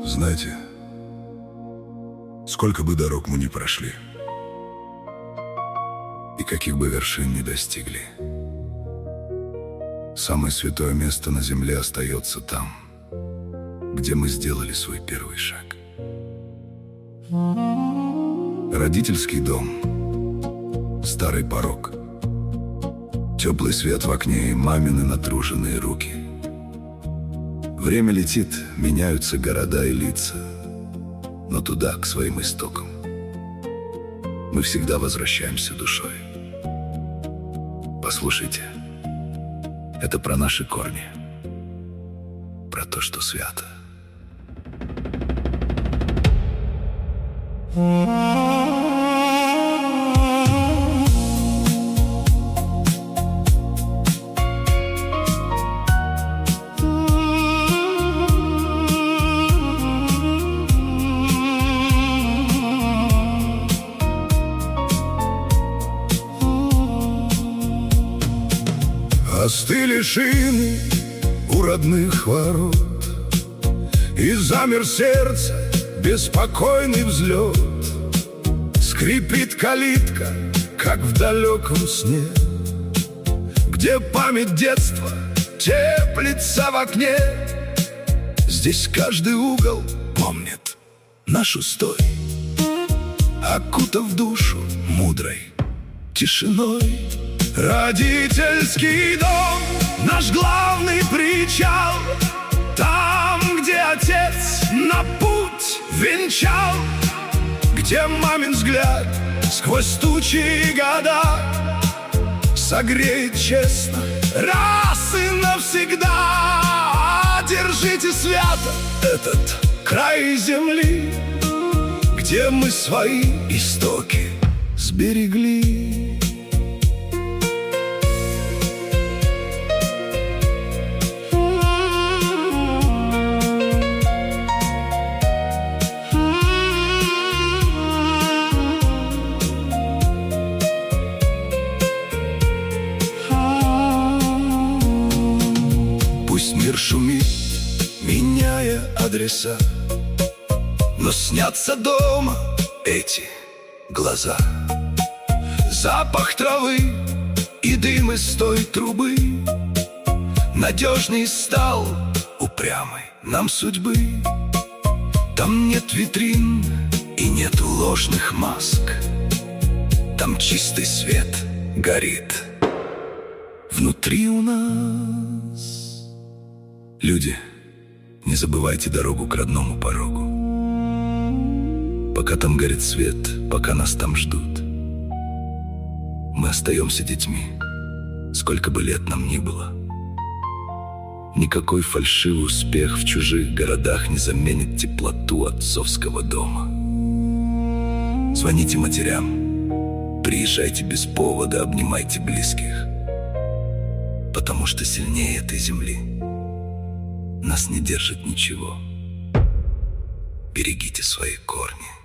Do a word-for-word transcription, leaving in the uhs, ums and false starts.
Знаете, сколько бы дорог мы ни прошли, и каких бы вершин не достигли, самое святое место на земле остается там, где мы сделали свой первый шаг. Родительский дом, старый порог, теплый свет в окне и мамины натруженные руки. Время летит, меняются города и лица, но туда, к своим истокам, мы всегда возвращаемся душой. Послушайте, это про наши корни, про то, что свято. Остыли шины у родных ворот, и замер сердце беспокойный взлет. Скрипит калитка, как в далеком сне, где память детства теплится в окне. Здесь каждый угол помнит наш устой, окутав душу мудрой тишиной. Родительский дом, наш главный причал, там, где отец на путь венчал, где мамин взгляд сквозь тучи и года согреет честно раз и навсегда. Держите свято этот край земли, где мы свои истоки сберегли. Пусть мир шумит, меняя адреса, но снятся дома эти глаза. Запах травы и дым из той трубы надежный стал упрямой нам судьбы. Там нет витрин и нет ложных маск, там чистый свет горит внутри у нас. Люди, не забывайте дорогу к родному порогу. Пока там горит свет, пока нас там ждут, мы остаемся детьми, сколько бы лет нам ни было. Никакой фальшивый успех в чужих городах не заменит теплоту отцовского дома. Звоните матерям, приезжайте без повода, обнимайте близких, потому что сильнее этой земли нас не держит ничего. Берегите свои корни.